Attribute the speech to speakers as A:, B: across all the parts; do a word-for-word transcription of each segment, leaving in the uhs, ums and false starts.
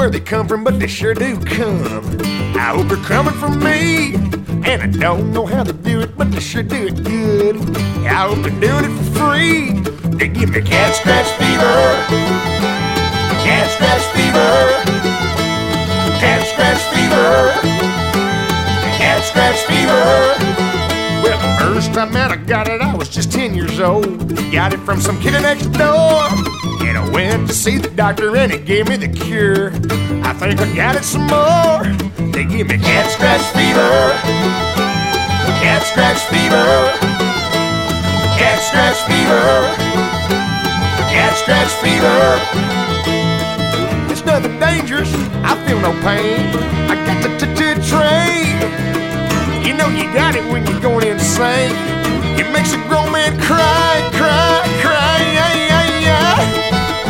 A: where they come from, but they sure do come. I hope they're coming from me, and I don't know how they do it, but they sure do it good. I hope they're doing it for free. They give me cat scratch fever, cat scratch fever, cat scratch fever, cat scratch fever. Well, the first time out I got it, I was just ten years old. Got it from some kid next door. And I went to see the doctor and he gave me the cure. I think I got it some more. They give me cat scratch fever, cat scratch fever, cat scratch fever, cat scratch fever. It's nothing dangerous, I feel no pain. I got the t-t-train. You know you got it when you're going insane. It makes a grown man cry, cry, cry, yeah, yeah, yeah.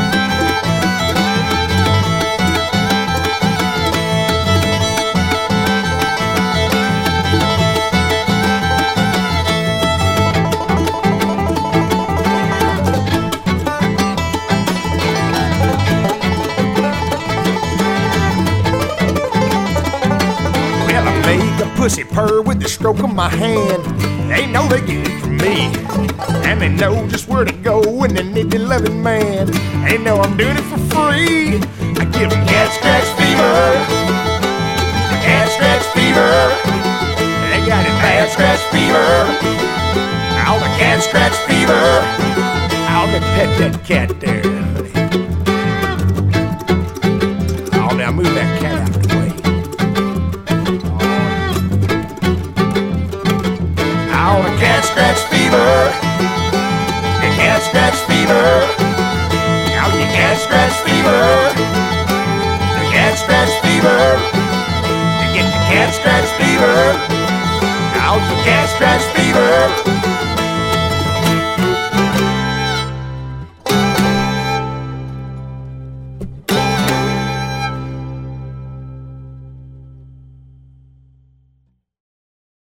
A: Pussy purr with the stroke of my hand. They know they get it from me, and they know just where to go when they need a loving man. They know I'm doing it for free. I give them cat scratch fever, cat scratch fever. They got it bad scratch fever, all the cat scratch fever. I'll go pet that cat there, honey. Oh, now move that cat out the way. Oh, the cat scratch fever, the cat scratch fever. Oh, the cat scratch fever, the cat scratch fever. You get the cat scratch fever. Oh, the cat scratch fever.